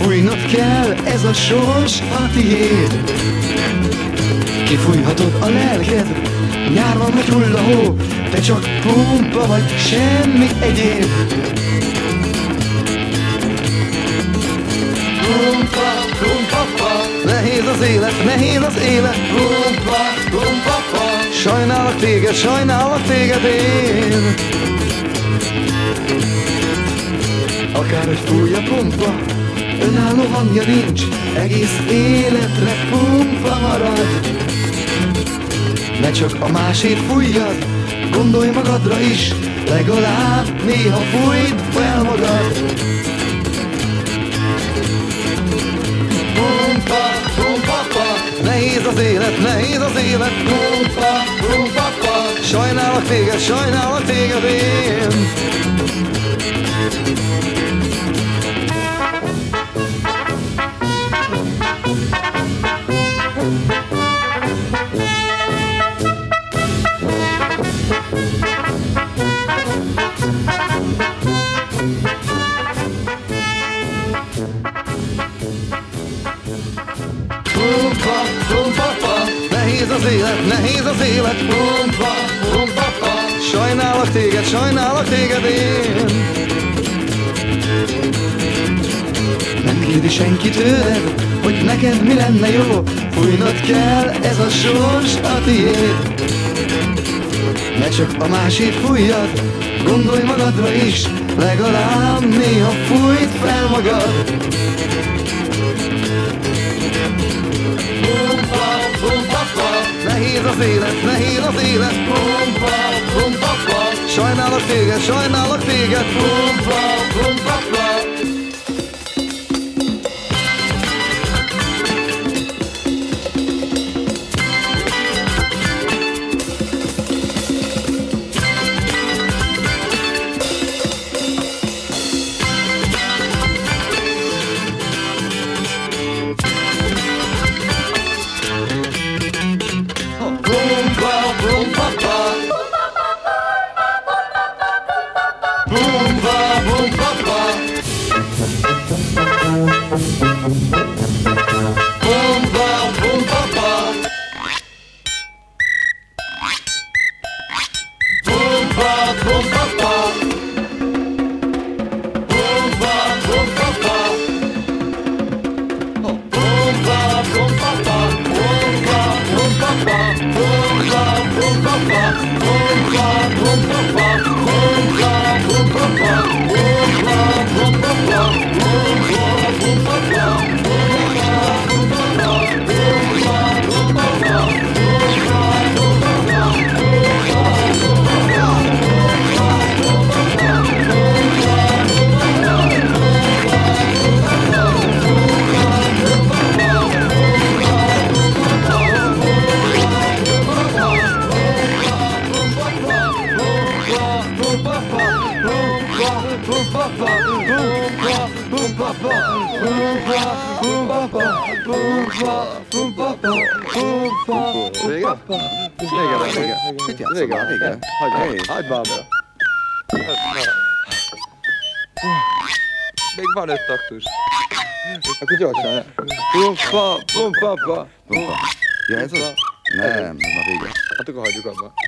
Fújnod kell, ez a sors a tiéd. Kifújhatod a lelked, nyár van vagy hullahó, te csak pumpa vagy, semmi egyéb. Pumpa, pumpa, pa. Nehéz az élet, nehéz az élet. Pumpa, pumpa, pa. Sajnálok téged én. Akárhogy fúj a pumpa, önálló hangja nincs, egész életre pumpa marad. Ne csak a másét fújjad, gondolj magadra is, legalább néha fújd fel magad. Pumpa, pumpa, pa. Nehéz az élet, nehéz az élet. Pumpa, pumpa, pa. Sajnálok téged én. Pumpa, pumpa, pa. Nehéz az élet, nehéz az élet. Pumpa, pumpa, pa. Sajnálok téged én. Nem kérdi senki tőled, hogy neked mi lenne jó. Fújnod kell, ez a sors a tiéd. Ne csak a másét fújjad, gondolj magadra is, legalább néha fújt fel magad. Pumpa, pumpa, pa. Nehéz az élet, nehéz az élet. Pumpa, pumpa, pa. Sajnálok téged. Pumpa, pumpa, pa. Vége. Hagyd már be. Még van 5 taktus. Akkor gyorsan. Pumpa, pumpa, pa. Ja, ez az? Nem, ez már vége. Hát akkor hagyjuk abba.